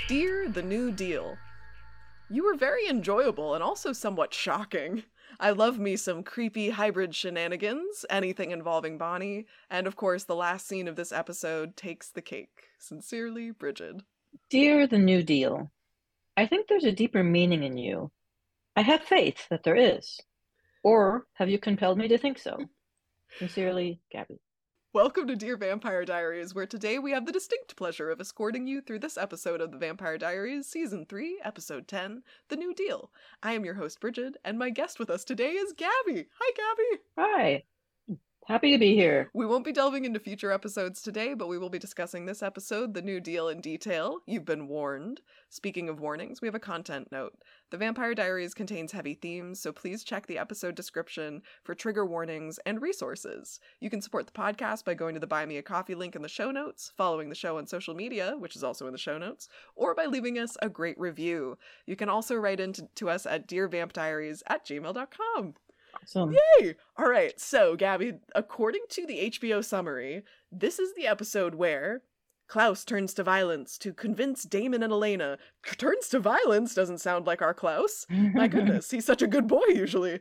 Dear the New Deal. You were very enjoyable and also somewhat shocking. I love me some creepy hybrid shenanigans, anything involving Bonnie, and of course the last scene of this episode takes the cake. Sincerely, Bridget. Dear the New Deal, I think there's a deeper meaning in you. I have faith that there is. Or have you compelled me to think so? Sincerely, Gabby. Welcome to Dear Vampire Diaries, where today we have the distinct pleasure of escorting you through this episode of the Vampire Diaries, Season 3, Episode 10, The New Deal. I am your host, Bridget, and my guest with us today is Gabby. Hi, Gabby! Hi, happy to be here. We won't be delving into future episodes today, but we will be discussing this episode, The New Deal, in detail. You've been warned. Speaking of warnings, we have a content note. The Vampire Diaries contains heavy themes, so please check the episode description for trigger warnings and resources. You can support the podcast by going to the Buy Me a Coffee link in the show notes, following the show on social media, which is also in the show notes, or by leaving us a great review. You can also write in to us at dearvampdiaries@gmail.com. Awesome. Yay! All right, so Gabby, according to the HBO summary, this is the episode where Klaus turns to violence to convince Damon and Elena. Turns to violence doesn't sound like our Klaus. My goodness, he's such a good boy usually.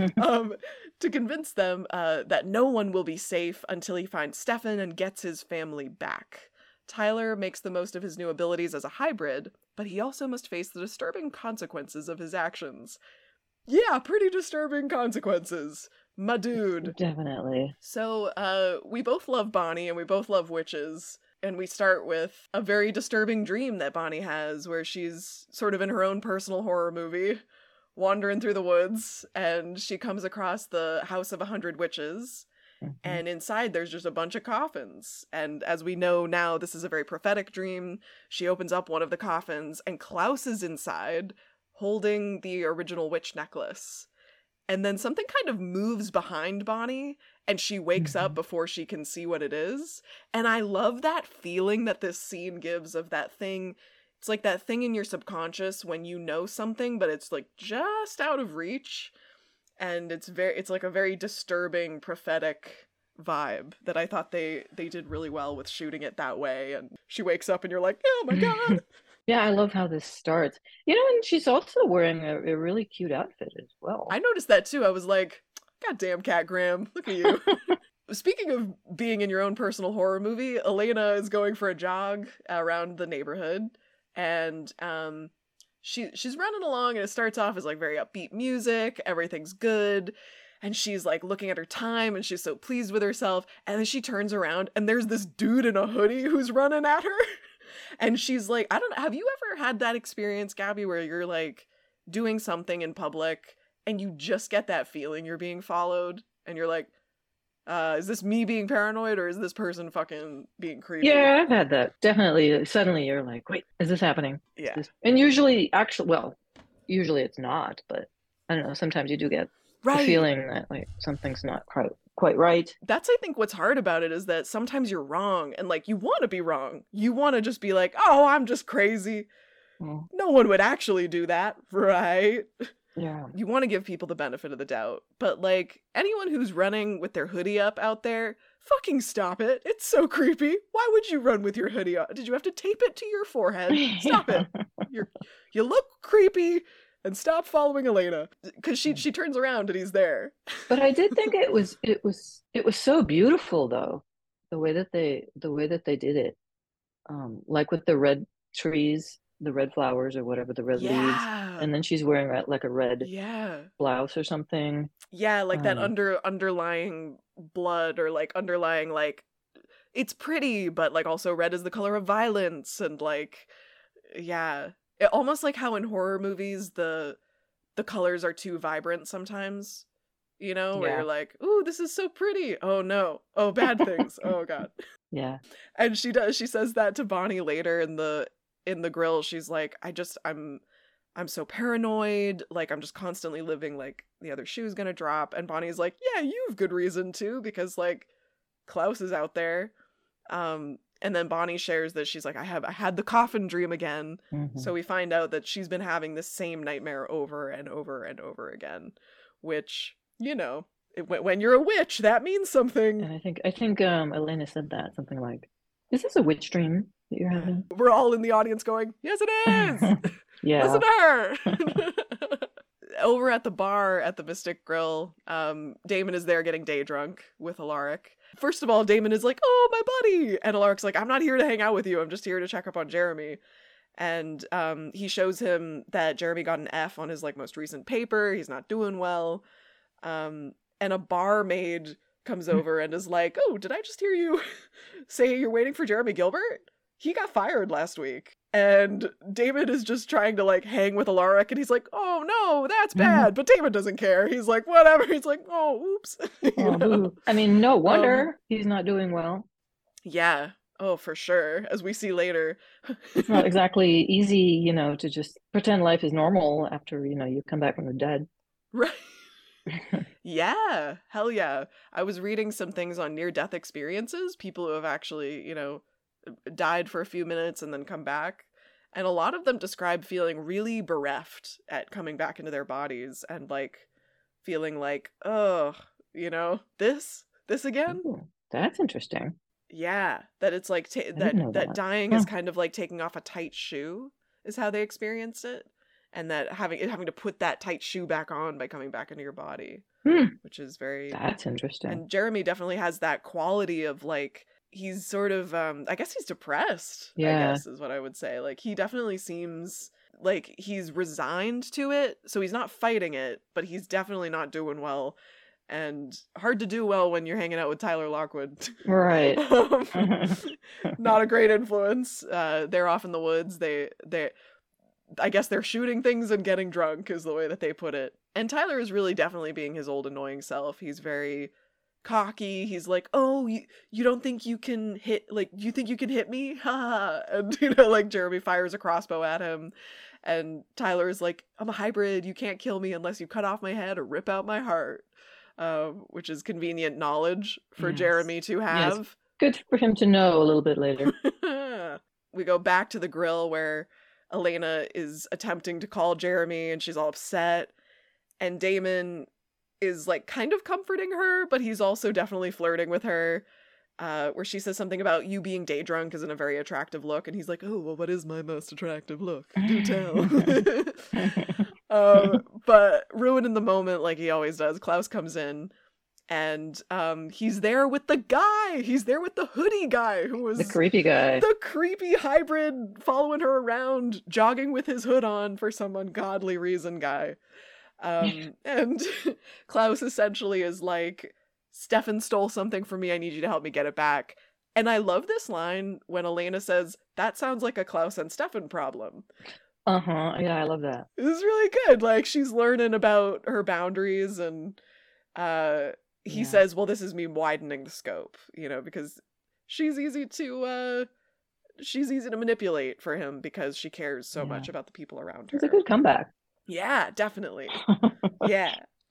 To convince them that no one will be safe until he finds Stefan and gets his family back. Tyler makes the most of his new abilities as a hybrid, but he also must face the disturbing consequences of his actions. Yeah, pretty disturbing consequences. My dude. Definitely. So, we both love Bonnie and we both love witches. And we start with a very disturbing dream that Bonnie has where she's sort of in her own personal horror movie, wandering through the woods, and she comes across the House of 100 Witches. And inside there's just a bunch of coffins. And as we know now, this is a very prophetic dream. She opens up one of the coffins and Klaus is inside, holding the original witch necklace. And then something kind of moves behind Bonnie, and she wakes up before she can see what it is. And I love that feeling that this scene gives of that thing. It's like that thing in your subconscious when you know something, but it's like just out of reach. And it's like a very disturbing, prophetic vibe that I thought they did really well with shooting it that way. And she wakes up and you're like, oh my God. Yeah, I love how this starts. And she's also wearing a really cute outfit as well. I noticed that too. I was like, God damn, Cat Graham, look at you. Speaking of being in your own personal horror movie, Elena is going for a jog around the neighborhood, and she's running along, and it starts off as like very upbeat music, everything's good, and she's like looking at her time, and she's so pleased with herself, and then she turns around, and there's this dude in a hoodie who's running at her. And she's like, I don't know, have you ever had that experience, Gabby, where you're like doing something in public and you just get that feeling you're being followed and you're like, is this me being paranoid or is this person fucking being creepy? Yeah, I've had that. Definitely. Suddenly you're like, wait, is this happening? Yeah. And usually, actually, well, usually it's not, but I don't know. Sometimes you do get the Right. feeling that like something's not quite right. That's, I think, what's hard about it is that sometimes you're wrong and like you want to be wrong. You want to just be like, oh, I'm just crazy. Mm, No one would actually do that, right? yeah. You want to give people the benefit of the doubt, but like anyone who's running with their hoodie up out there, fucking stop it. It's so creepy. Why would you run with your hoodie up? Did you have to tape it to your forehead? Stop it. You look creepy and stop following Elena because she turns around and he's there. But I did think it was so beautiful though, the way that they did it. Like with the red trees, the red flowers or whatever, the red leaves, Yeah. and then she's wearing like a red Yeah. blouse or something. Yeah, like that Um, underlying blood or like underlying like it's pretty, but like also red is the color of violence and like yeah. Almost like how in horror movies the colors are too vibrant sometimes, you know, where yeah, you're like, "Ooh, this is so pretty." Oh no. Oh, bad things. Oh god. yeah. And she says that to Bonnie later in the grill. She's like, I'm so paranoid, like I'm just constantly living like the other shoe's gonna drop. And Bonnie's like, yeah, you have good reason to, because like Klaus is out there. And then Bonnie shares that she's like, I had the coffin dream again. Hmm. So we find out that she's been having this same nightmare over and over and over again, which, when you're a witch, that means something. And I think Elena said that something like Is this a witch dream that you're having? We're all in the audience going, yes, it is! Yeah. Listen to her! Over at the bar at the Mystic Grill, Damon is there getting day drunk with Alaric. First of all, Damon is like, oh, my buddy! And Alaric's like, I'm not here to hang out with you, I'm just here to check up on Jeremy. And he shows him that Jeremy got an F on his like most recent paper, he's not doing well. And a barmaid comes over and is like, oh, did I just hear you say you're waiting for Jeremy Gilbert? He got fired last week. And David is just trying to like hang with Alaric, and he's like, oh no, that's bad. But David doesn't care. He's like, whatever. He's like, oh, oops. I mean, no wonder he's not doing well. Yeah. Oh, for sure. As we see later. It's not exactly easy, to just pretend life is normal after, you come back from the dead. Right. Yeah. Hell yeah. I was reading some things on near-death experiences, people who have actually, died for a few minutes and then come back. And a lot of them describe feeling really bereft at coming back into their bodies and like feeling like, oh, this again? Ooh, that's interesting. Yeah, that it's like that dying is kind of like taking off a tight shoe is how they experienced it, and that having to put that tight shoe back on by coming back into your body, which is very that's interesting. And Jeremy definitely has that quality of like he's sort of I guess he's depressed. Yeah. I guess is what I would say. Like he definitely seems like he's resigned to it, so he's not fighting it, but he's definitely not doing well. And hard to do well when you're hanging out with Tyler Lockwood. Right. Not a great influence. They're off in the woods. They I guess they're shooting things and getting drunk is the way that they put it. And Tyler is really definitely being his old annoying self. He's very cocky. He's like, oh, you don't think you can hit, like, you think you can hit me? Ha! And, like Jeremy fires a crossbow at him. And Tyler is like, I'm a hybrid. You can't kill me unless you cut off my head or rip out my heart. Which is convenient knowledge for Jeremy to have. Yes. Good for him to know a little bit later. We go back to the grill where Elena is attempting to call Jeremy and she's all upset. And Damon is like kind of comforting her, but he's also definitely flirting with her. Where she says something about you being day drunk isn't a very attractive look. And he's like, oh, well, what is my most attractive look? Do tell. But ruining the moment like he always does, Klaus comes in and he's there with the guy. He's there with the hoodie guy who was the creepy guy. The creepy hybrid following her around, jogging with his hood on for some ungodly reason guy. And Klaus essentially is like, Stefan stole something from me. I need you to help me get it back. And I love this line when Elena says, that sounds like a Klaus and Stefan problem. Yeah, I love that. This is really good. Like, she's learning about her boundaries, and he says, well, this is me widening the scope, because she's easy to manipulate for him because she cares so much about the people around her. It's a good comeback. Yeah, definitely. Yeah.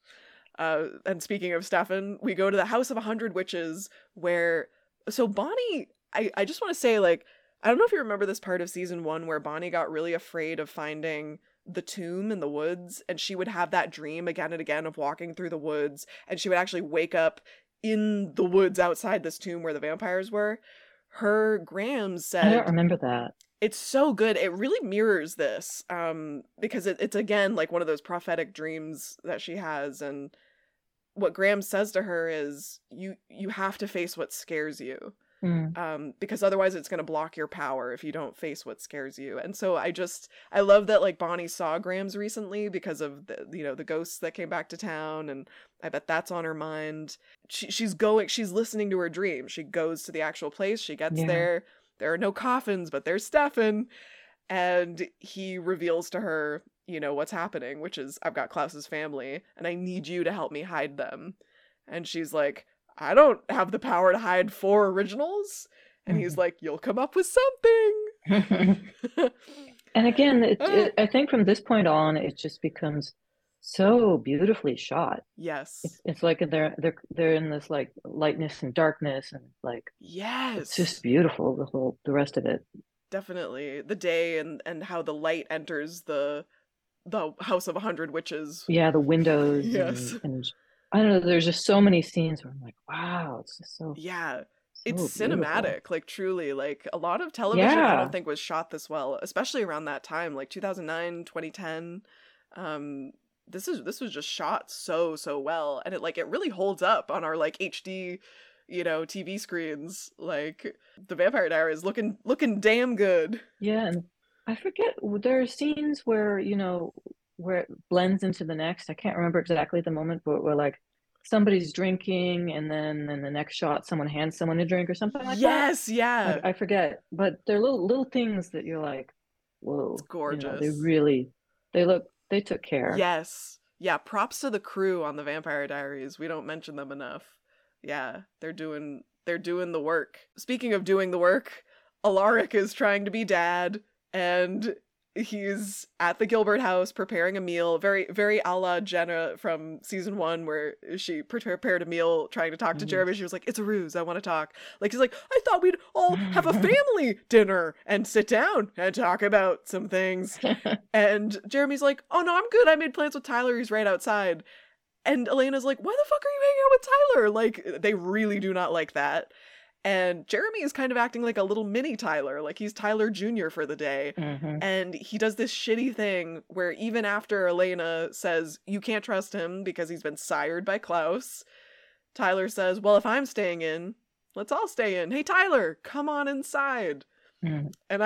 And speaking of Stefan, we go to the House of 100 Witches where, so Bonnie, I just want to say, like, I don't know if you remember this part of season 1 where Bonnie got really afraid of finding the tomb in the woods, and she would have that dream again and again of walking through the woods, and she would actually wake up in the woods outside this tomb where the vampires were. Her Graham said... I don't remember that. It's so good. It really mirrors this, because it's again like one of those prophetic dreams that she has, and what Graham says to her is, you have to face what scares you. Because otherwise it's going to block your power if you don't face what scares you. And so I love that like Bonnie saw Grams recently because of the ghosts that came back to town, and I bet that's on her mind. She's listening to her dream. She goes to the actual place, she gets there are no coffins, but there's Stefan, and he reveals to her, what's happening, which is, I've got Klaus's family and I need you to help me hide them. And she's like, I don't have the power to hide 4 originals. And he's like, you'll come up with something. And again, I think from this point on, it just becomes so beautifully shot. Yes. It's like they're in this like lightness and darkness, and like, yes, it's just beautiful, the rest of it. Definitely. The day and how the light enters the House of 100 Witches. Yeah, the windows. Yes. And I don't know, there's just so many scenes where I'm like, wow, it's just so it's so beautiful. cinematic, like truly. Like a lot of television I don't Yeah. think was shot this well, especially around that time, like 2009, 2010. Um this was just shot so well, and it really holds up on our like HD, TV screens. Like the Vampire Diaries looking damn good. Yeah, and I forget, there are scenes where, where it blends into the next. I can't remember exactly the moment, but where like somebody's drinking and then in the next shot someone hands someone a drink or something like that. Yes, yeah. I forget, but they're little things that you're like, It's whoa, they gorgeous. really, they took care. Yes. Yeah, props to the crew on the Vampire Diaries. We don't mention them enough. Yeah, they're doing the work. Speaking of doing the work, Alaric is trying to be dad, and he's at the Gilbert house preparing a meal, very very a la Jenna from season 1, where she prepared a meal trying to talk to Mhm. Jeremy. She was like, "It's a ruse, I want to talk." Like, he's like, "I thought we'd all have a family dinner and sit down and talk about some things." And Jeremy's like, "Oh no, I'm good. I made plans with Tyler. He's right outside." And Elena's like, "Why the fuck are you hanging out with Tyler?" Like, they really do not like that. And Jeremy is kind of acting like a little mini Tyler, like he's Tyler Jr. for the day. Hmm. And he does this shitty thing where even after Elena says, "You can't trust him because he's been sired by Klaus," Tyler says, "Well, if I'm staying in, let's all stay in. Hey, Tyler, come on inside." Hmm. And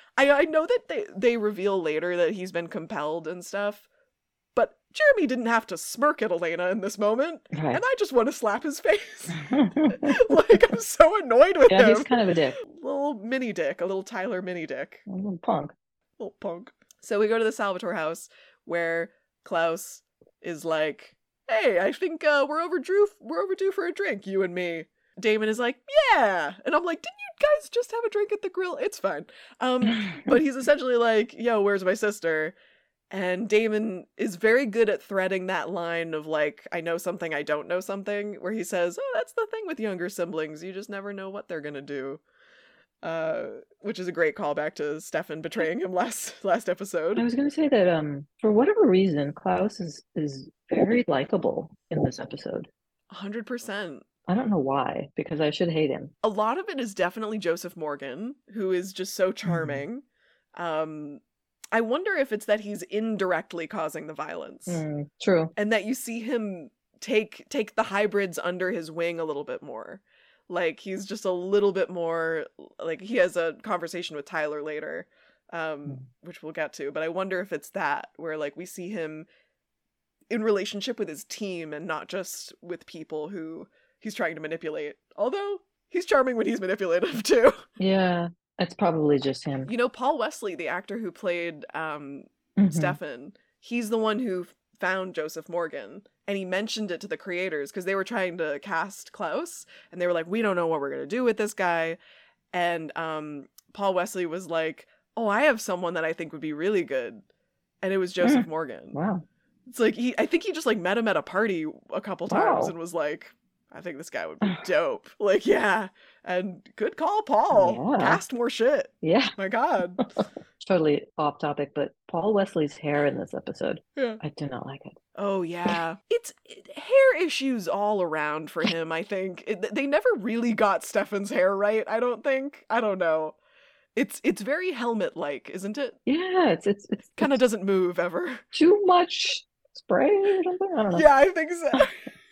I know that they reveal later that he's been compelled and stuff, but Jeremy didn't have to smirk at Elena in this moment, and Right. I just want to slap his face. Like, I'm so annoyed with Yeah, he's him. kind of a dick, Little mini dick, a little Tyler mini dick. a little punk. Little punk. So we go to the Salvatore house where Klaus is like, "Hey, I think we're overdue for a drink, you and me." Damon is like, "Yeah." And I'm like, "Didn't you guys just have a drink at the grill? It's fine." But he's essentially like, "Yo, where's my sister?" And Damon is very good at threading that line of like, "I know something, I don't know something," where he says, "Oh, that's the thing with younger siblings. You just never know what they're gonna do." Which is a great callback to Stefan betraying him last I episode. was gonna say that for whatever reason, Klaus is very likable in this episode. 100%. I don't know why, because I should hate him. A lot of it is definitely Joseph Morgan, who is just so Mm. charming. Um, I wonder if it's that he's indirectly causing the violence, Mm, true. and that you see him take the hybrids under his wing a little bit more. Like, he's just a little bit more, like, he has a conversation with Tyler later, Mm. which we'll get to, but I wonder if it's that, where like we see him in relationship with his team and not just with people who he's trying to manipulate. Although he's charming when he's manipulative too. Yeah, it's probably just him. Paul Wesley, the actor who played Hmm. Stefan, he's the one who found Joseph Morgan, and he mentioned it to the creators because they were trying to cast Klaus, and they were like, "We don't know what we're gonna do with this guy." And Paul Wesley was like, "Oh, I have someone that I think would be really good," and it was Joseph Mm. Morgan. Wow. It's like I think he just like met him at a party a couple times and Wow. was like, "I think this guy would be dope." Like, yeah. And good call, Paul. Yeah. Cast more shit. Yeah. My God. Totally off topic, but Paul Wesley's hair in this episode, Yeah. I do not like it. Oh yeah. Hair issues all around for him, I think. They never really got Stefan's hair right, I don't think. I don't know. It's very helmet-like, isn't it? Yeah, Kind of it's doesn't move ever. too much spray or something. I don't know. Yeah, I think so.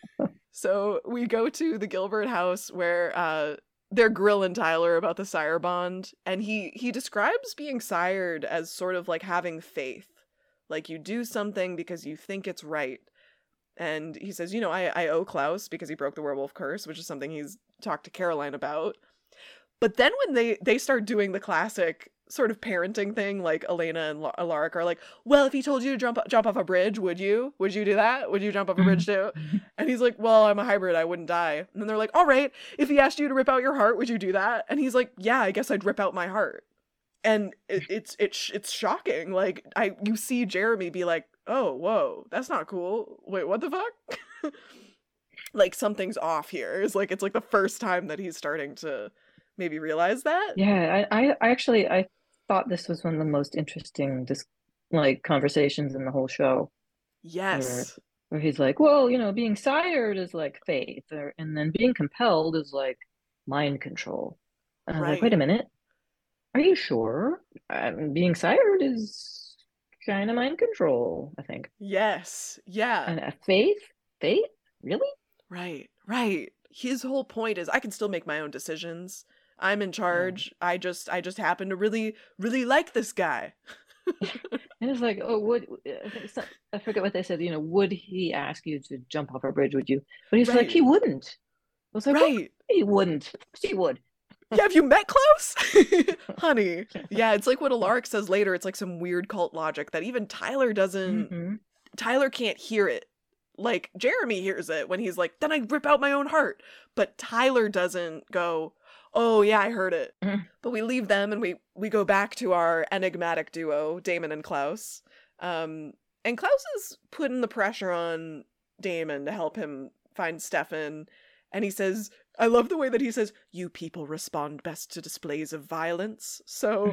So we go to the Gilbert house where they're grilling Tyler about the sire bond, and he describes being sired as sort of like having faith. Like, you do something because you think it's right. And he says, I owe Klaus because he broke the werewolf curse, which is something he's talked to Caroline about. But then when they start doing the classic sort of parenting thing, like Elena and Alaric are like, "Well, if he told you to jump off a bridge, would you? Would you do that? Would you jump off a bridge too?" And he's like, "Well, I'm a hybrid, I wouldn't die." And then they're like, "All right, if he asked you to rip out your heart, would you do that?" And he's like, "Yeah, I guess I'd rip out my heart." And it's shocking. Like, you see Jeremy be like, "Oh, whoa, that's not cool. Wait, what the fuck?" Like, something's off here. It's like the first time that he's starting to maybe realize that. Yeah, I actually I thought this was one of the most interesting like conversations in the whole show, where Yes. where he's like, well, being sired is like faith, and then being compelled is like mind control. And I was like, wait Right. a minute, are you sure? Being sired is kind of mind control, I think. Yes. Yeah. And faith? Faith? Really? Right. Right. His whole point is I can still make my own decisions. I'm in Yeah. charge. I just happen to really really like this guy. And it's like, oh, I forget what they said, would he ask you to jump off a bridge, would you? But he's like, Right. he wouldn't. I was like, what? Right. He wouldn't. Of course he would. Yeah, have you met Klaus? Honey. Yeah, it's like what Alaric says later. It's like some weird cult logic that even Tyler doesn't. Hmm. Tyler can't hear it. Like, Jeremy hears it when he's like, then I rip out my own heart. But Tyler doesn't go, oh, yeah, I heard it. Mhm. But we leave them and we go back to our enigmatic duo, Damon and Klaus. And Klaus is putting the pressure on Damon to help him find Stefan. And he says, I love the way that he says, you people respond best to displays of violence. So,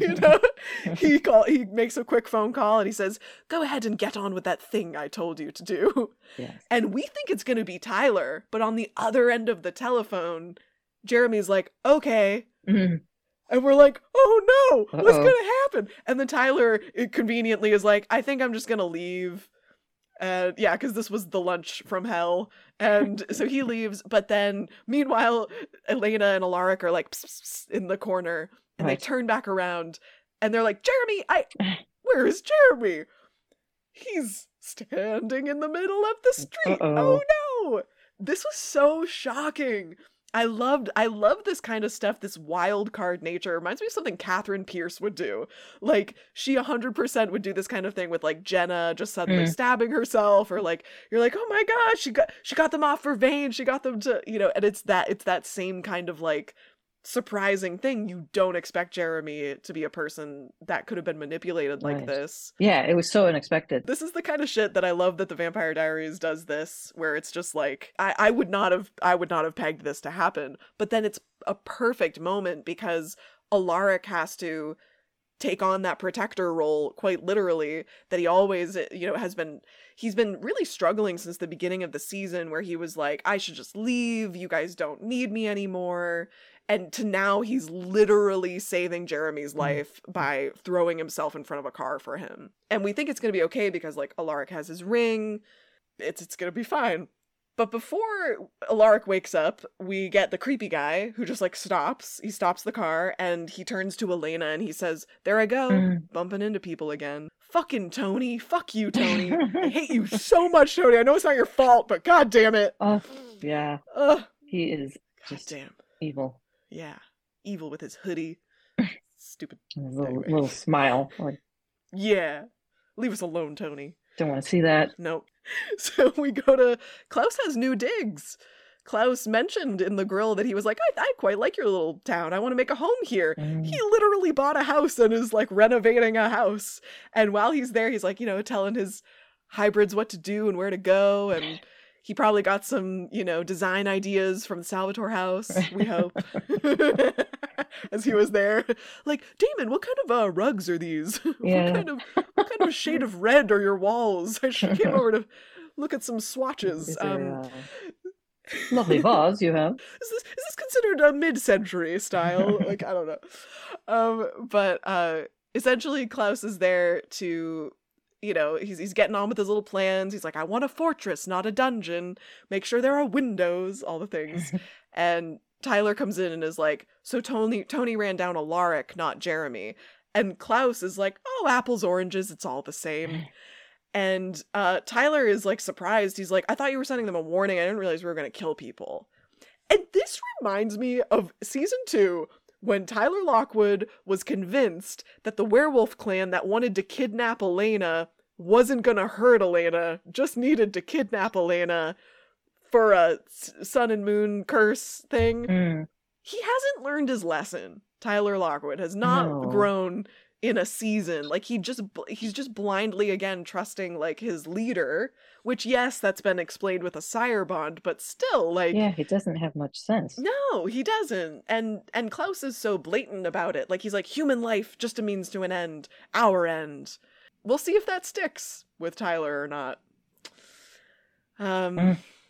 he makes a quick phone call and he says, go ahead and get on with that thing I told you to do. Yes. And we think it's going to be Tyler, but on the other end of the telephone, Jeremy's like, okay. Mhm. And we're like, oh no, what's Uh-oh. going to happen? And then Tyler conveniently is like, I think I'm just going to leave. Yeah, because this was the lunch from hell. And so he leaves. But then, meanwhile, Elena and Alaric are like, pss, pss, pss, in the corner. And Right. they turn back around. And they're like, Jeremy, where is Jeremy? He's standing in the middle of the street. Uh-oh. Oh no! This was so shocking. I loved this kind of stuff, this wild card nature. It reminds me of something Catherine Pierce would do. Like, she 100% would do this kind of thing with, like, Jenna just suddenly stabbing herself, or, like, you're like, oh my gosh, she got them off her vein, she got them to, and it's that same kind of, like, surprising thing. You don't expect Jeremy to be a person that could have been manipulated like Right. this. Yeah, it was so unexpected. This is the kind of shit that I love that the Vampire Diaries does this, where it's just like, I would not have pegged this to happen, but then it's a perfect moment because Alaric has to take on that protector role quite literally that he always, he's been really struggling since the beginning of the season, where he was like, I should just leave, you guys don't need me anymore. And to now he's literally saving Jeremy's life by throwing himself in front of a car for him. And we think it's going to be okay because, like, Alaric has his ring. It's going to be fine. But before Alaric wakes up, we get the creepy guy who just, like, stops. He stops the car and he turns to Elena and he says, there I go, bumping into people again. Fucking Tony. Fuck you, Tony. I hate you so much, Tony. I know it's not your fault, but god damn it. Oh, yeah. He is just damn evil. Yeah. Evil with his hoodie. Stupid. And his little, Anyway. little smile. Like, Yeah. Leave us alone, Tony. don't want to see that. Nope. So we go to... Klaus has new digs. Klaus mentioned in the grill that he was like, I quite like your little town. I want to make a home here. He literally bought a house and is, like, renovating a house. And while he's there, he's, like, telling his hybrids what to do and where to go. And he probably got some, design ideas from the Salvatore house, we hope. As he was there. Like, Damon, what kind of rugs are these? Yeah. What kind of shade of red are your walls? I came over to look at some swatches. Is there a lovely vase you have? Is this considered a mid-century style? Like, I don't know. But essentially Klaus is there to, he's getting on with his little plans. He's like, I want a fortress, not a dungeon. Make sure there are windows, all the things. And Tyler comes in and is like, so Tony ran down Alaric, not Jeremy. And Klaus is like, oh, apples, oranges, it's all the same. And Tyler is, like, surprised. He's like, I thought you were sending them a warning. I didn't realize we were going to kill people. And this reminds me of season 2, when Tyler Lockwood was convinced that the werewolf clan that wanted to kidnap Elena wasn't going to hurt Elena, just needed to kidnap Elena for a sun and moon curse thing. He hasn't learned his lesson. Tyler Lockwood has not grown in a season. Like, he's just blindly again trusting, like, his leader, which, yes, that's been explained with a sire bond, but still, like, yeah, he doesn't have much sense. No, he doesn't. And Klaus is so blatant about it. Like, he's like, human life just a means to an end, our end. We'll see if that sticks with Tyler or not.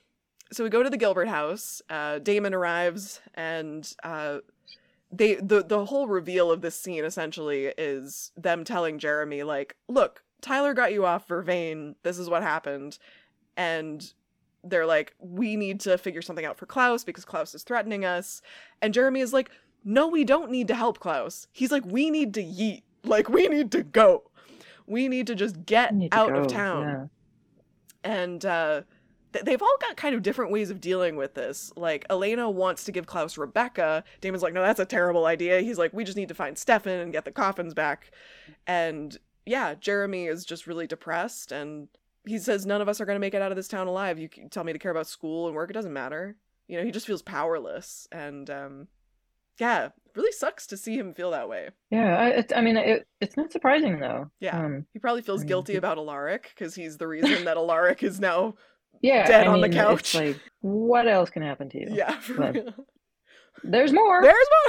So we go to the Gilbert house. Damon arrives, and the whole reveal of this scene essentially is them telling Jeremy, like, look, Tyler got you off Vervain. This is what happened. And they're like, we need to figure something out for Klaus because Klaus is threatening us. And Jeremy is like, no, we don't need to help Klaus. He's like, we need to yeet. Like, we need to go. We need to just get out of town. Yeah. And they've all got kind of different ways of dealing with this. Like, Elena wants to give Klaus Rebecca. Damon's like, no, that's a terrible idea. He's like, we just need to find Stefan and get the coffins back. And yeah, Jeremy is just really depressed, and he says, none of us are going to make it out of this town alive. You tell me to care about school and work, it doesn't matter. You know, he just feels powerless. And yeah, it really sucks to see him feel that way. Yeah, it's not surprising, though. Yeah, he probably feels guilty about Alaric, because he's the reason that Alaric is now dead on the couch. It's like, what else can happen to you? Yeah, for real. There's more.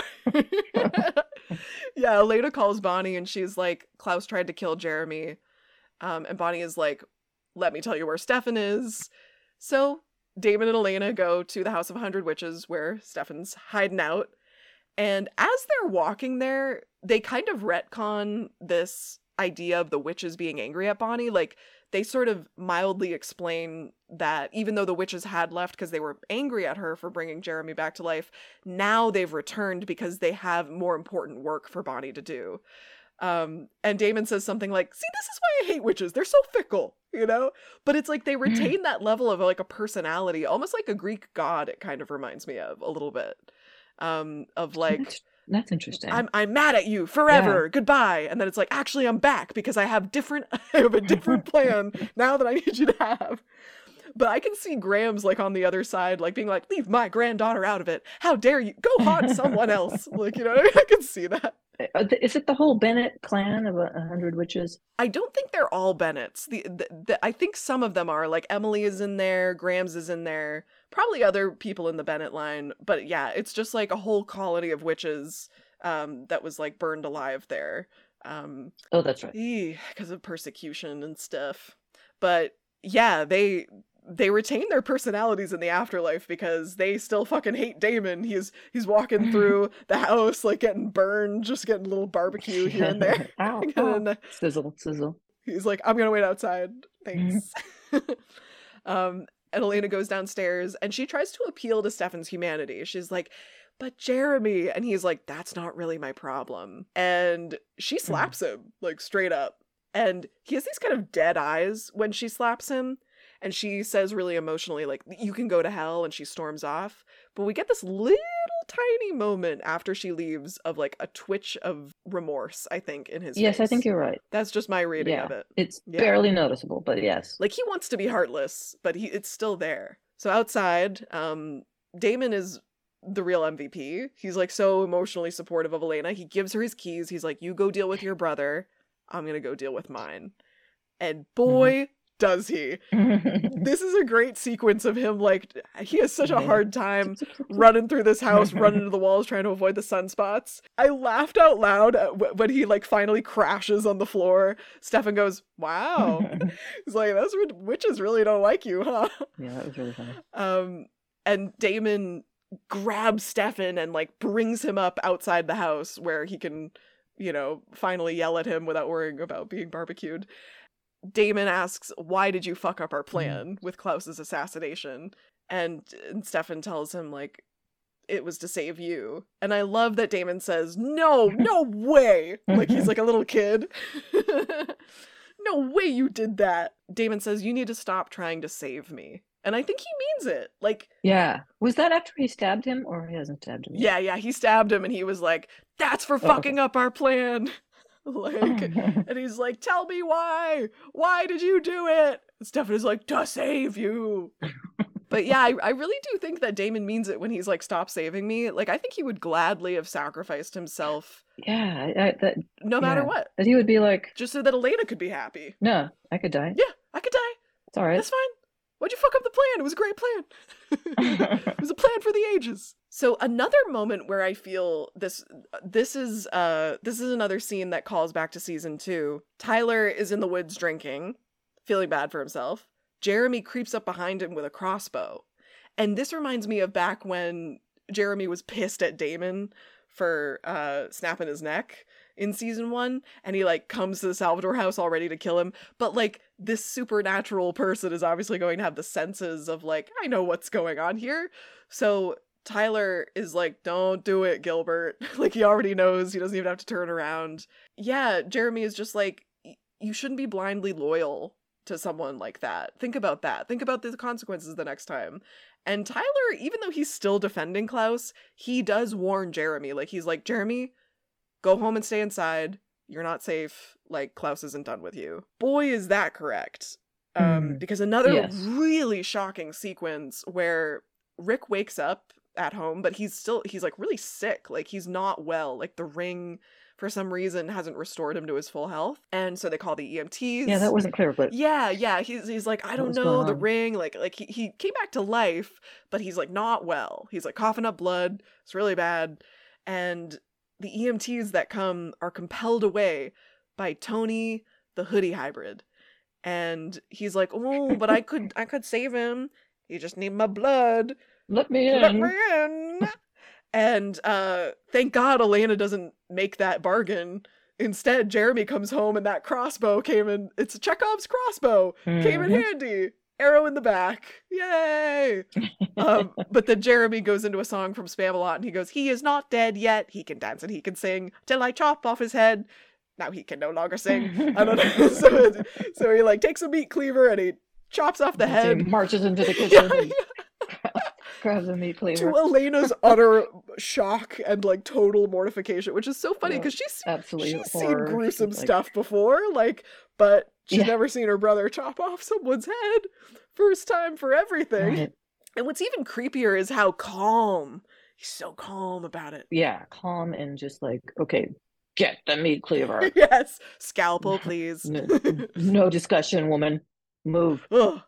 Yeah, Elena calls Bonnie, and she's like, Klaus tried to kill Jeremy. And Bonnie is like, let me tell you where Stefan is. So Damon and Elena go to the House of 100 Witches, where Stefan's hiding out. And as they're walking there, they kind of retcon this idea of the witches being angry at Bonnie. Like, they sort of mildly explain that even though the witches had left because they were angry at her for bringing Jeremy back to life, now they've returned because they have more important work for Bonnie to do. And Damon says something like, see, this is why I hate witches. They're so fickle, you know? But it's like they retain that level of like a personality, almost like a Greek god, it kind of reminds me of a little bit. Of like, that's interesting. I'm mad at you forever. Goodbye. And then it's like, actually, I'm back because I have a different plan now that I need you to have. But I can see Graham's like on the other side, like being like, leave my granddaughter out of it. How dare you? Go haunt someone else. Like, you know, I can see that. Is it the whole Bennett clan of 100 Witches? I don't think they're all Bennetts. I think some of them are. Like, Emily is in there, Graham's is in there, probably other people in the Bennett line. But yeah, it's just like a whole colony of witches that was like burned alive there. Oh, that's right. Because of persecution and stuff. But yeah, they retain their personalities in the afterlife because they still fucking hate Damon. He's walking through the house, like getting burned, just getting a little barbecue here and there. Ow. Sizzle. He's like, I'm gonna wait outside. Thanks. And Elena goes downstairs and she tries to appeal to Stefan's humanity. She's like, but Jeremy. And he's like, that's not really my problem. And she slaps him, like, straight up. And he has these kind of dead eyes when she slaps him. And she says really emotionally, like, you can go to hell, and she storms off. But we get this little tiny moment after she leaves of, like, a twitch of remorse, I think, in his face. Yes, I think you're right. That's just my reading of it. It's barely noticeable, but yes. Like, he wants to be heartless, but it's still there. So outside, Damon is the real MVP. He's, like, so emotionally supportive of Elena. He gives her his keys. He's like, you go deal with your brother. I'm gonna go deal with mine. And boy... does he. This is a great sequence of him, like, he has such a hard time running through this house, running into the walls, trying to avoid the sunspots. I laughed out loud when he, like, finally crashes on the floor. Stefan goes, wow. He's like, those witches really don't like you, huh? Yeah, that was really funny. And Damon grabs Stefan and, like, brings him up outside the house where he can, you know, finally yell at him without worrying about being barbecued. Damon asks, why did you fuck up our plan with Klaus's assassination? And Stefan tells him, like, it was to save you. And I love that Damon says, no way! Like he's like a little kid. No way you did that. Damon says, you need to stop trying to save me. And I think he means it. Like, yeah. Was that after he stabbed him, or he hasn't stabbed him yet? Yeah, he stabbed him and he was like, that's for fucking up our plan. Like, and he's like, tell me why did you do it? And Stefan is like, to save you. But yeah, I really do think that Damon means it when he's like, stop saving me. Like, I think he would gladly have sacrificed himself. Yeah, no matter what. That he would be like, just so that Elena could be happy. No, I could die. Yeah, I could die. It's all right. That's fine. Why'd you fuck up the plan? It was a great plan. It was a plan for the ages. So another moment where I feel this is another scene that calls back to season 2. Tyler is in the woods drinking, feeling bad for himself. Jeremy creeps up behind him with a crossbow. And this reminds me of back when Jeremy was pissed at Damon for snapping his neck in season 1, and he like comes to the Salvador house all ready to kill him, but like this supernatural person is obviously going to have the senses of like, I know what's going on here. So Tyler is like, don't do it, Gilbert. Like, he already knows, he doesn't even have to turn around. Yeah, Jeremy is just like, you shouldn't be blindly loyal to someone like that. Think about that. Think about the consequences the next time. And Tyler, even though he's still defending Klaus, he does warn Jeremy. Like, he's like, Jeremy, go home and stay inside. You're not safe. Like, Klaus isn't done with you. Boy, is that correct. Because another really shocking sequence where Rick wakes up at home, but he's like really sick. Like, he's not well. Like, the ring, for some reason, hasn't restored him to his full health. And so they call the EMTs. Yeah, that wasn't clear, but... Yeah, he's like, I don't know, the ring. Like he came back to life, but he's like not well. He's like coughing up blood. It's really bad. And the EMTs that come are compelled away by Tony, the hoodie hybrid. And he's like, oh, but I could save him. You just need my blood. Let me in. And thank God Elena doesn't make that bargain. Instead, Jeremy comes home and that crossbow came in. It's Chekhov's crossbow. Came in handy. Arrow in the back. Yay! But then Jeremy goes into a song from Spamalot and he goes, he is not dead yet. He can dance and he can sing till I chop off his head. Now he can no longer sing. I don't know. So he like takes a meat cleaver and he chops off the head. He marches into the kitchen. Grabs a meat cleaver. To Elena's utter shock and like total mortification, which is so funny because she's seen gruesome stuff before, like, but she's never seen her brother chop off someone's head. First time for everything. Right. And what's even creepier is how calm. He's so calm about it. Yeah, calm and just like, okay, get the meat cleaver. Yes, scalpel, please. No discussion, woman. Move.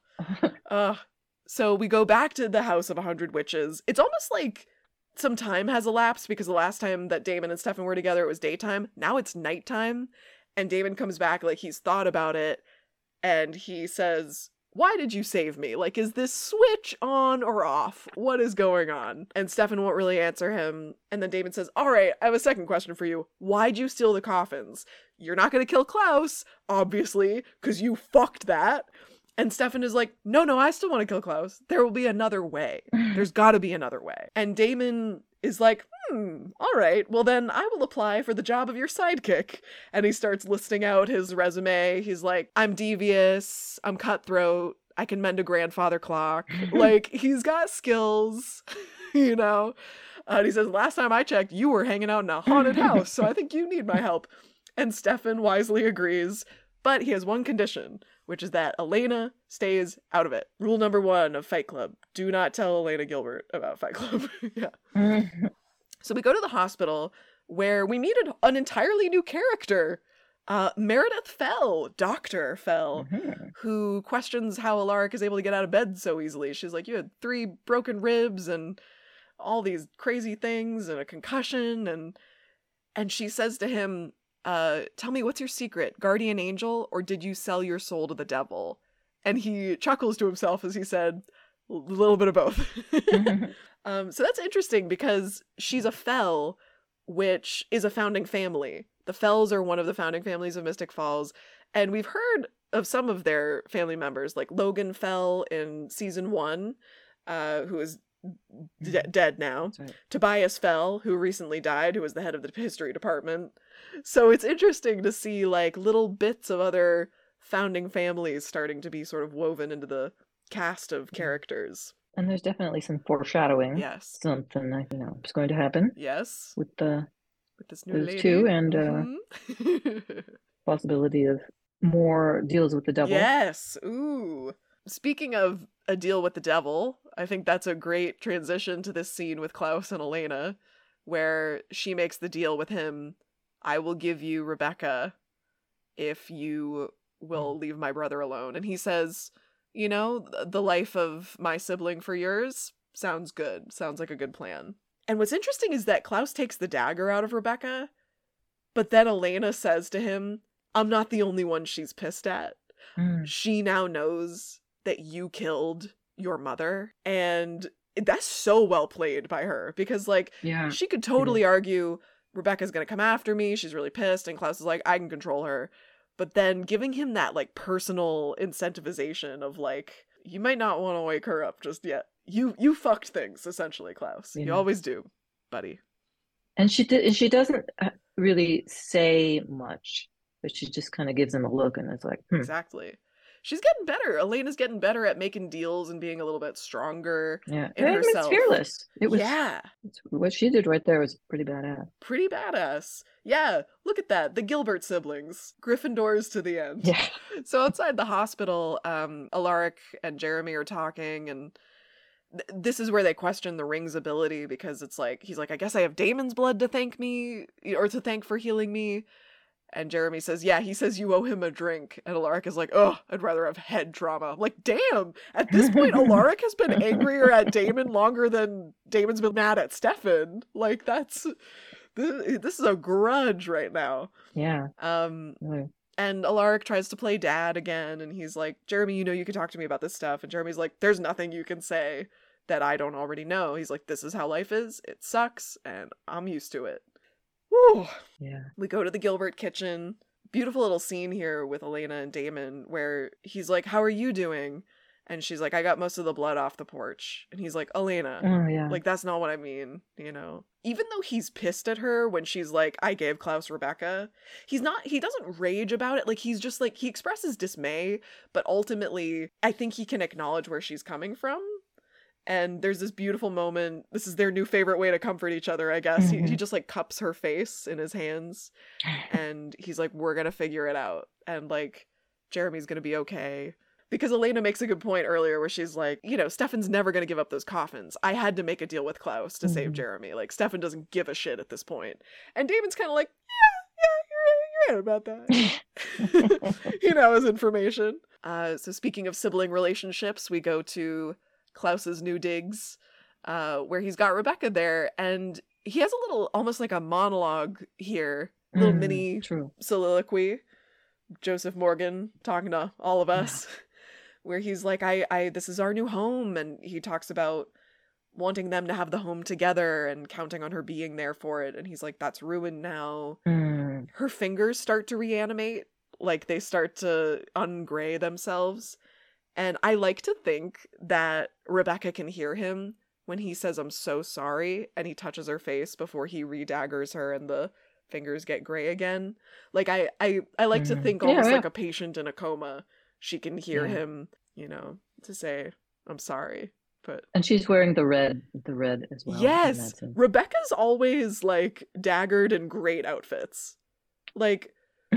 So we go back to the House of 100 Witches. It's almost like some time has elapsed because the last time that Damon and Stefan were together, it was daytime. Now it's nighttime. And Damon comes back like he's thought about it. And he says, why did you save me? Like, is this switch on or off? What is going on? And Stefan won't really answer him. And then Damon says, all right, I have a second question for you. Why'd you steal the coffins? You're not going to kill Klaus, obviously, because you fucked that. And Stefan is like, no, I still want to kill Klaus. There will be another way. There's got to be another way. And Damon is like, all right, well then I will apply for the job of your sidekick. And he starts listing out his resume. He's like, I'm devious, I'm cutthroat, I can mend a grandfather clock. Like, he's got skills, you know? And he says, last time I checked, you were hanging out in a haunted house, so I think you need my help. And Stefan wisely agrees, but he has one condition, which is that Elena stays out of it. Rule number 1 of Fight Club. Do not tell Elena Gilbert about Fight Club. Yeah. So we go to the hospital where we meet an entirely new character. Meredith Fell, Dr. Fell, who questions how Alaric is able to get out of bed so easily. She's like, you had 3 broken ribs and all these crazy things and a concussion. And she says to him, tell me, what's your secret? Guardian angel, or did you sell your soul to the devil? And he chuckles to himself as he said, a little bit of both. So that's interesting because she's a Fell, which is a founding family. The Fells are one of the founding families of Mystic Falls, and we've heard of some of their family members, like Logan Fell in season 1, who is dead now. Right. Tobias Fell, who recently died, who was the head of the history department. So it's interesting to see like little bits of other founding families starting to be sort of woven into the cast of characters. And there's definitely some foreshadowing. Yes. Something is going to happen. Yes. With this new lady. 2 and possibility of more deals with the devil. Yes. Ooh. Speaking of a deal with the devil, I think that's a great transition to this scene with Klaus and Elena, where she makes the deal with him. I will give you Rebecca if you will leave my brother alone. And he says, you know, the life of my sibling for yours sounds good. Sounds like a good plan. And what's interesting is that Klaus takes the dagger out of Rebecca, but then Elena says to him, I'm not the only one she's pissed at. She now knows that you killed your mother. And that's so well played by her, because like Yeah. she could totally argue Rebecca's gonna come after me, she's really pissed, and Klaus is like, I can control her. But then giving him that like personal incentivization of like, you might not want to wake her up just yet. You fucked things, essentially, Klaus. You always do, buddy. And she doesn't really say much, but she just kind of gives him a look, and it's like, Exactly. She's getting better. Elena's getting better at making deals and being a little bit stronger in herself. It's fearless. Yeah. What she did right there was pretty badass. Pretty badass. Yeah, look at that. The Gilbert siblings. Gryffindors to the end. Yeah. So outside the hospital, Alaric and Jeremy are talking, and this is where they question the ring's ability, because it's like, he's like, I guess I have Damon's blood to thank me, or to thank for healing me. And Jeremy says, yeah, he says you owe him a drink. And Alaric is like, oh, I'd rather have head trauma. I'm like, damn, at this point, Alaric has been angrier at Damon longer than Damon's been mad at Stefan. Like, this is a grudge right now. Yeah. And Alaric tries to play dad again, and he's like, Jeremy, you know you can talk to me about this stuff. And Jeremy's like, there's nothing you can say that I don't already know. He's like, this is how life is. It sucks, and I'm used to it. Woo! Yeah. We go to the Gilbert kitchen. Beautiful little scene here with Elena and Damon, where he's like, how are you doing? And she's like, I got most of the blood off the porch. And he's like, Elena, like, that's not what I mean, you know? Even though he's pissed at her when she's like, I gave Klaus Rebecca, he doesn't rage about it. Like, he's just like, he expresses dismay, but ultimately, I think he can acknowledge where she's coming from. And there's this beautiful moment. This is their new favorite way to comfort each other, I guess. He just like cups her face in his hands, and he's like, we're gonna figure it out. And like, Jeremy's gonna be okay. Because Elena makes a good point earlier where she's like, you know, Stefan's never going to give up those coffins. I had to make a deal with Klaus to save Jeremy. Like, Stefan doesn't give a shit at this point. And Damon's kind of like, yeah, you're right about that. He knows information. So speaking of sibling relationships, we go to Klaus's new digs, where he's got Rebecca there. And he has a little, almost like a monologue here, a little mini soliloquy. Joseph Morgan talking to all of us. Yeah. Where he's like, I this is our new home, and he talks about wanting them to have the home together and counting on her being there for it, and he's like, that's ruined now. Her fingers start to reanimate, like they start to ungray themselves, and I like to think that Rebecca can hear him when he says, I'm so sorry, and he touches her face before he redaggers her and the fingers get gray again. Like, I like to think almost like a patient in a coma. She can hear him, you know, to say, I'm sorry. And she's wearing the red as well. Yes. Rebecca's always like daggered in great outfits. Like,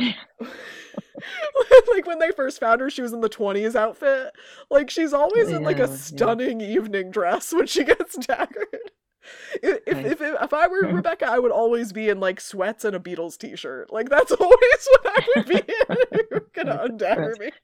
like when they first found her, she was in the 20s outfit. Like, she's always in like a stunning evening dress when she gets daggered. If I were Rebecca, I would always be in like sweats and a Beatles t-shirt. Like, that's always what I would be in. You're gonna undagger me.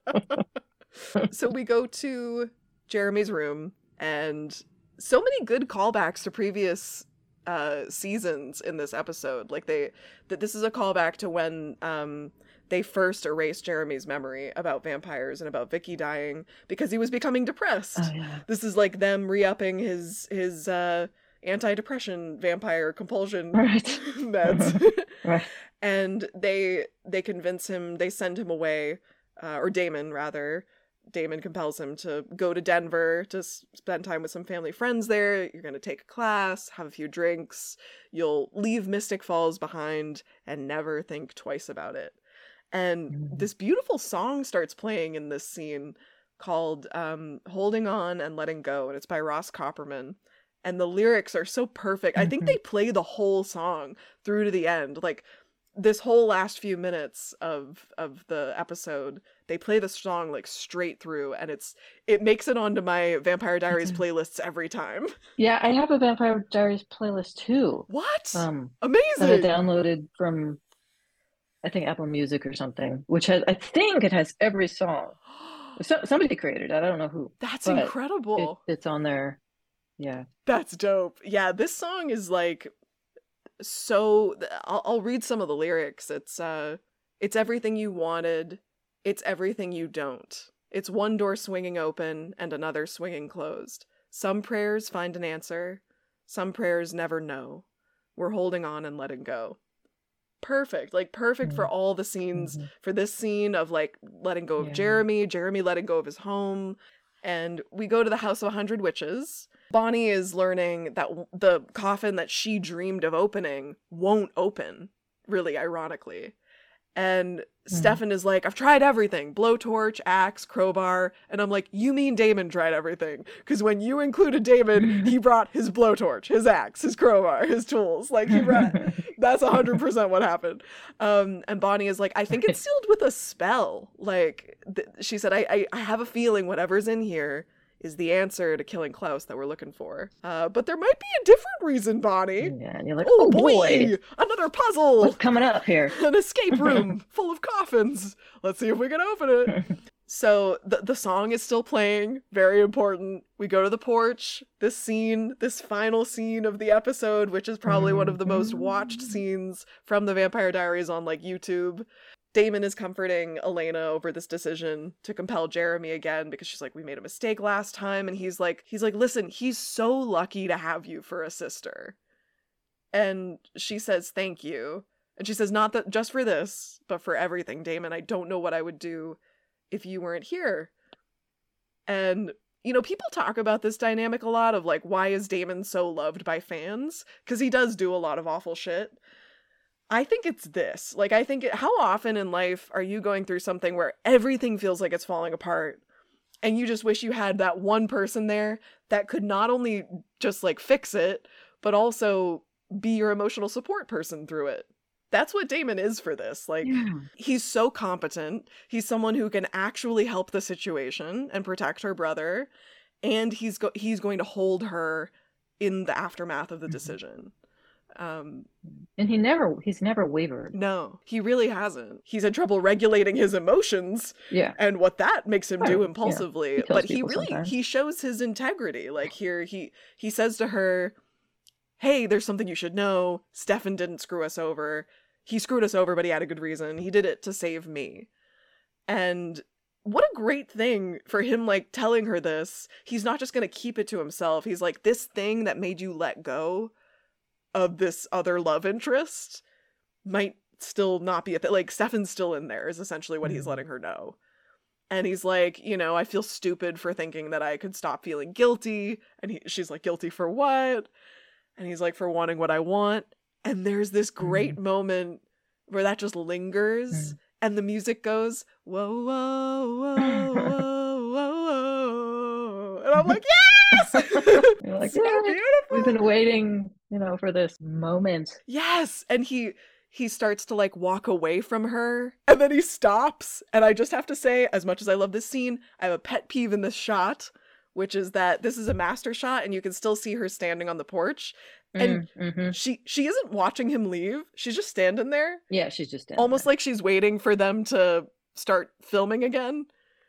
So we go to Jeremy's room, and so many good callbacks to previous seasons in this episode. Like, this is a callback to when they first erased Jeremy's memory about vampires and about Vicky dying because he was becoming depressed. Oh, yeah. This is like them re-upping his anti-depression vampire compulsion meds. Right. And they convince him, they send him away, or Damon rather. Damon compels him to go to Denver to spend time with some family friends there. You're going to take a class, have a few drinks. You'll leave Mystic Falls behind and never think twice about it. And this beautiful song starts playing in this scene called Holding On and Letting Go, and it's by Ross Copperman. And the lyrics are so perfect. I think they play the whole song through to the end. Like, this whole last few minutes of the episode, they play the song like straight through, and it makes it onto my Vampire Diaries playlists every time. Yeah, I have a Vampire Diaries playlist too. What? Amazing! That I downloaded from, I think, Apple Music or something, which has, I think it has every song. Somebody created it. I don't know who. That's incredible. It's on there. Yeah. That's dope. Yeah, this song is like, so I'll read some of the lyrics. It's everything you wanted, it's everything you don't. It's one door swinging open and another swinging closed. Some prayers find an answer. Some prayers never know. We're holding on and letting go. Perfect. Like, perfect for all the scenes, for this scene of, like, letting go of Jeremy letting go of his home. And we go to the House of 100 Witches. Bonnie is learning that the coffin that she dreamed of opening won't open, really ironically. And Stefan is like, I've tried everything. Blowtorch, axe, crowbar. And I'm like, you mean Damon tried everything? Because when you included Damon, he brought his blowtorch, his axe, his crowbar, his tools. Like, he brought... That's 100% what happened. And Bonnie is like, I think it's sealed with a spell. Like, she said, I have a feeling whatever's in here is the answer to killing Klaus that we're looking for. But there might be a different reason, Bonnie. Yeah, and you're like, oh boy, another puzzle. What's coming up here? An escape room full of coffins. Let's see if we can open it. So the song is still playing. Very important. We go to the porch. This scene, this final scene of the episode, which is probably one of the most watched scenes from the Vampire Diaries on, like, YouTube. Damon is comforting Elena over this decision to compel Jeremy again because she's like, we made a mistake last time. And he's like, listen, he's so lucky to have you for a sister. And she says, thank you. And she says, not that just for this, but for everything, Damon. I don't know what I would do if you weren't here. And, you know, people talk about this dynamic a lot of, like, why is Damon so loved by fans? Because he does do a lot of awful shit. I think it's this. Like, I think how often in life are you going through something where everything feels like it's falling apart and you just wish you had that one person there that could not only just, like, fix it, but also be your emotional support person through it. That's what Damon is for this. Like, he's so competent. He's someone who can actually help the situation and protect her brother. And he's going to hold her in the aftermath of the decision. And he's never wavered. No, he really hasn't. He's had trouble regulating his emotions. Yeah. And what that makes him do impulsively. Yeah. But he shows his integrity. Like, here he says to her, hey, there's something you should know. Stefan didn't screw us over. He screwed us over, but he had a good reason. He did it to save me. And what a great thing for him, like, telling her this. He's not just going to keep it to himself. He's like, this thing that made you let go of this other love interest might still not be like, Stefan's still in there is essentially what he's letting her know. And he's like, you know, I feel stupid for thinking that I could stop feeling guilty. And she's like, guilty for what? And he's like, for wanting what I want. And there's this great moment where that just lingers and the music goes, whoa, whoa, whoa, whoa, whoa, whoa. And I'm like, yes! You're like, so beautiful. We've been waiting, you know, for this moment. Yes. And he starts to, like, walk away from her and then he stops. And I just have to say, as much as I love this scene, I have a pet peeve in this shot, which is that this is a master shot and you can still see her standing on the porch. And she isn't watching him leave. She's just standing there. Yeah, she's just standing almost there. Like she's waiting for them to start filming again.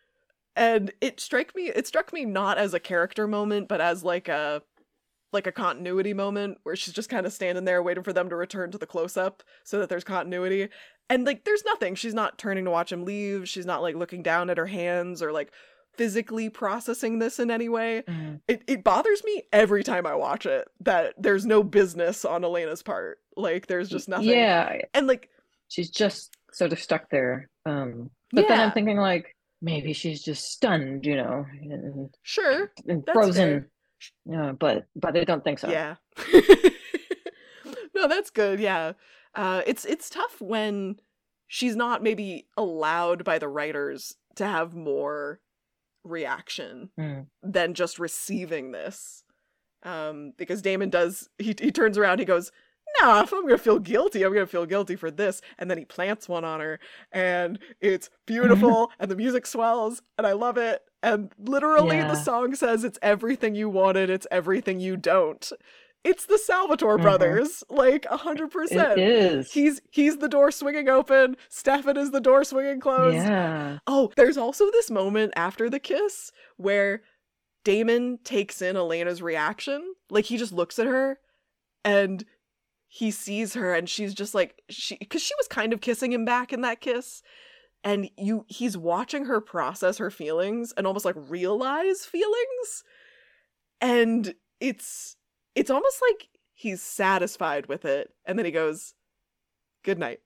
And it struck me not as a character moment, but as like a continuity moment where she's just kind of standing there waiting for them to return to the close-up so that there's continuity. And, like, there's nothing. She's not turning to watch him leave. She's not, like, looking down at her hands or, like, physically processing this in any way. It bothers me every time I watch it that there's no business on Elena's part. Like, there's just nothing. Yeah. And, like, she's just sort of stuck there. But then I'm thinking, like, maybe she's just stunned, you know. Sure. And frozen. But I don't think so. Yeah. No, that's good. Yeah. It's tough when she's not maybe allowed by the writers to have more reaction than just receiving this. Because Damon he turns around, he goes, nah, if I'm gonna feel guilty, I'm gonna feel guilty for this. And then he plants one on her and it's beautiful and the music swells and I love it. And literally the song says it's everything you wanted, it's everything you don't. It's the Salvatore brothers, like 100%. It is. He's the door swinging open. Stefan is the door swinging closed. Yeah. Oh, there's also this moment after the kiss where Damon takes in Elena's reaction. Like, he just looks at her and he sees her and she's just like, because she was kind of kissing him back in that kiss. And he's watching her process her feelings and almost like realize feelings. And it's almost like he's satisfied with it. And then he goes, "Good night."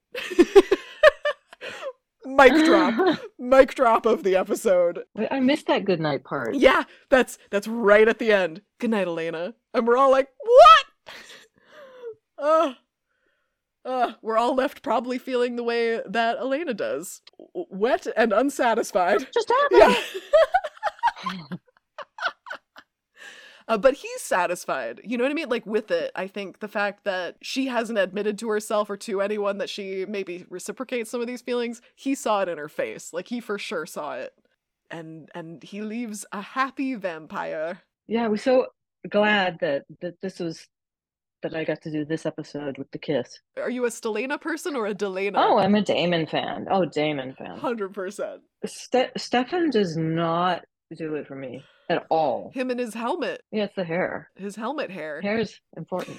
Mic drop. Mic drop of the episode. Wait, I missed that good night part. Yeah, that's right at the end. "Good night, Elena." And we're all like, what? We're all left probably feeling the way that Elena does. Wet and unsatisfied. Just happened. Yeah. But he's satisfied. You know what I mean? Like, with it, I think the fact that she hasn't admitted to herself or to anyone that she maybe reciprocates some of these feelings, he saw it in her face. Like, he for sure saw it. And he leaves a happy vampire. Yeah, we're so glad that I got to do this episode with the kiss. Are you a Stelena person or a Delena? Oh, I'm a Damon fan. Oh, Damon fan. 100%. Stefan does not do it for me at all. Him and his helmet. Yeah, it's the hair. His helmet hair. Hair is important.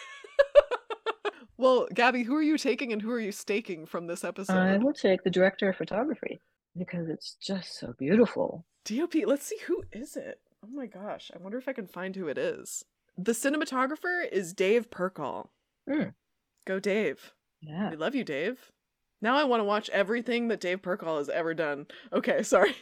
Well, Gabby, who are you taking and who are you staking from this episode? I will take the director of photography because it's just so beautiful. DOP, let's see, who is it? Oh my gosh, I wonder if I can find who it is. The cinematographer is Dave Perkall. Go Dave. Yeah. We love you, Dave. Now I want to watch everything that Dave Perkall has ever done. Okay, sorry.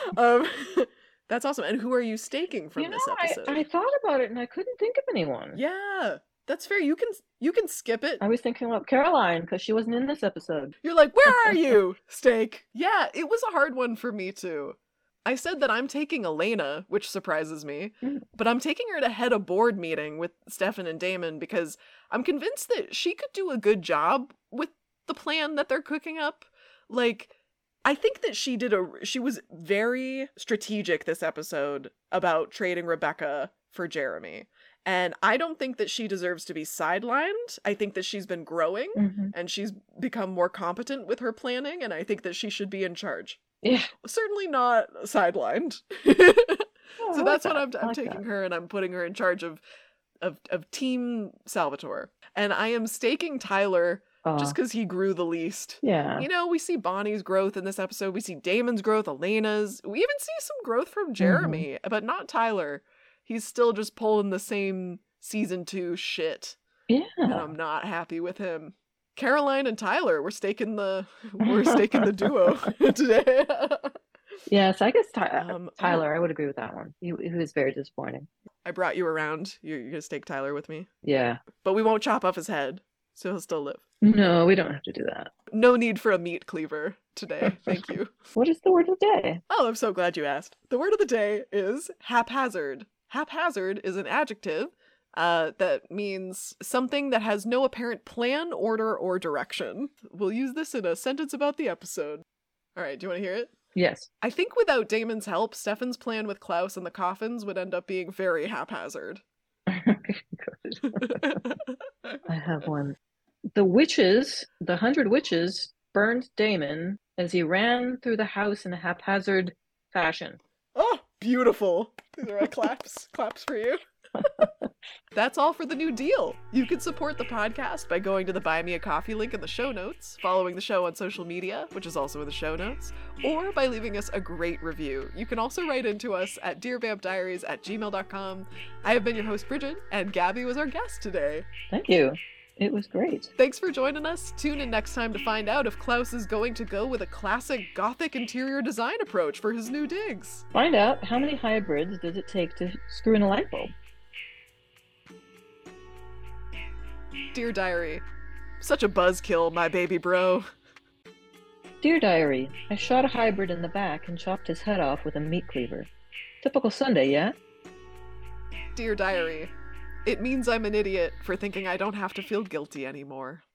That's awesome. And who are you staking from this episode? I thought about it and I couldn't think of anyone. Yeah, that's fair. You can skip it. I was thinking about Caroline because she wasn't in this episode. You're like, where are you, Stake? Yeah, it was a hard one for me too. I said that I'm taking Elena, which surprises me, but I'm taking her to head a board meeting with Stefan and Damon because I'm convinced that she could do a good job with the plan that they're cooking up. Like, I think that she was very strategic this episode about trading Rebecca for Jeremy. And I don't think that she deserves to be sidelined. I think that she's been growing and she's become more competent with her planning, and I think that she should be in charge. Yeah. Certainly not sidelined. Oh, So that's what I'm like taking that. her, and I'm putting her in charge of Team Salvatore. And I am staking Tyler just because he grew the least. Yeah. You know, we see Bonnie's growth in this episode. We see Damon's growth, Elena's. We even see some growth from Jeremy, but not Tyler. He's still just pulling the same season 2 shit. Yeah. And I'm not happy with him. Caroline and Tyler, we're staking the duo today. Yes, I guess Tyler, I would agree with that one. He was very disappointing. I brought you around. You're gonna stake Tyler with me. Yeah. But we won't chop off his head, so he'll still live. No, we don't have to do that. No need for a meat cleaver today. Thank you. What is the word of the day? Oh, I'm so glad you asked. The word of the day is haphazard. Haphazard is an adjective that means something that has no apparent plan, order, or direction. We'll use this in a sentence about the episode. All right, do you want to hear it? Yes. I think without Damon's help, Stefan's plan with Klaus and the coffins would end up being very haphazard. Good. I have one. The 100 witches, burned Damon as he ran through the house in a haphazard fashion. Oh, beautiful. These are my claps for you. That's all for the new deal. You can support the podcast by going to the Buy Me a Coffee link in the show notes, following the show on social media, which is also in the show notes, or by leaving us a great review. You can also write into us at dearvampdiaries@gmail.com. I have been your host, Bridget, and Gabby was our guest today. Thank you. It was great. Thanks for joining us. Tune in next time to find out if Klaus is going to go with a classic gothic interior design approach for his new digs. Find out how many hybrids does it take to screw in a light bulb. Dear Diary, such a buzzkill, my baby bro. Dear Diary, I shot a hybrid in the back and chopped his head off with a meat cleaver. Typical Sunday, yeah? Dear Diary, it means I'm an idiot for thinking I don't have to feel guilty anymore.